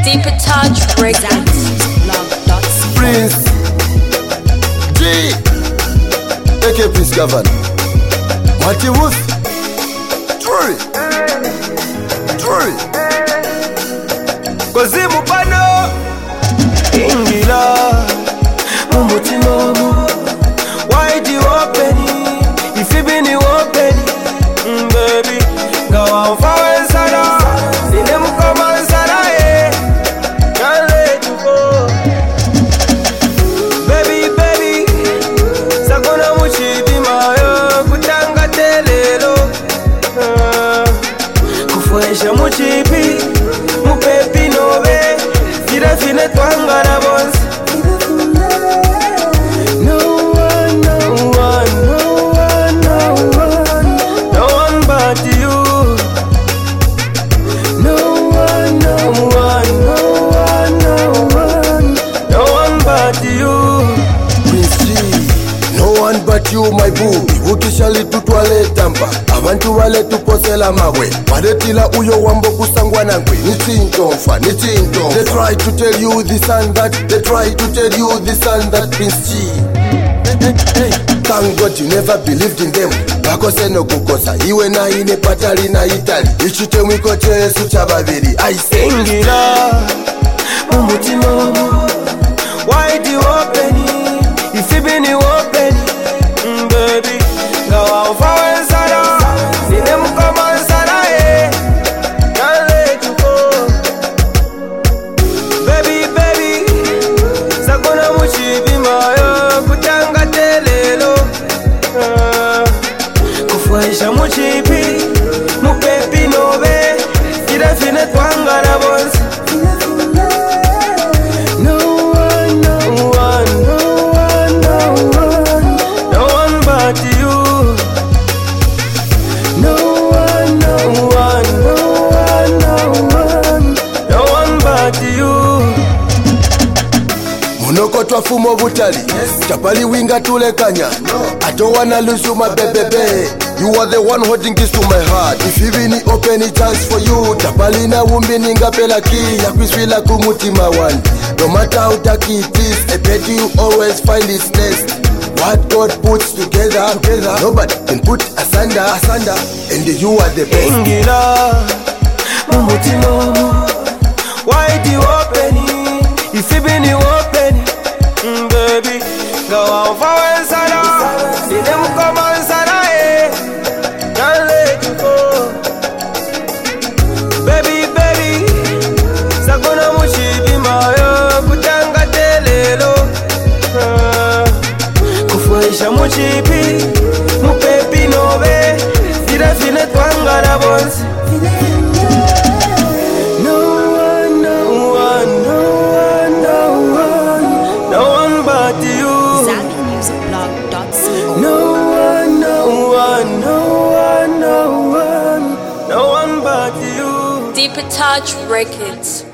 Deeper Touch Records. Prince G aka Prince Governor Mati Woof True Kozimu pano Ingila Mumutimomu Why do you open it? If you been you open it Baby Go on for a sana Sinem koma sana Can't let you go Baby Sakona mushidi mayo Kutanga telelo Kufuesha muchipi Mupepi nove Fira fine twanga na bonzi But you my boo ukishali tutwale tampa abantu wale tuposela mawe badetila uyo wambo kusangwana ngwe nitsintomfa they try to tell you this and that Prince G Thank God you never believed in them bakose nokukosa iwe na ine patali na Italy ichite mwiko chesu chababiri I singila mumutima why do you open it if you been you open it baby, go out for a sana. See them come on sana, can't let you go. Baby, sakona mushibi mayo, kutanga telelo. Kufuesha mushibi, mupepi nove, fira fine twanga na bonzi. Munokotwa fumo butali Chapali winga tulekanya I don't wanna lose you my baby You are the one holding this to my heart If even open a chance for you Chapali na wumbi ninga pela ki Ya kwiswila kumutima one No matter how tacky it is A bet you always find its nest What God puts together Nobody can put asunder And you are the best Ingila Mumutima Why do you open it If you been you open it baby, go on for a sana. See them come on sana, can't let you go. Baby, sakona mushibi mayo, kutanga telelo. Kufuesha mushibi, mupepi nove, fira fine twanga na bonzi. Deeper Touch Records.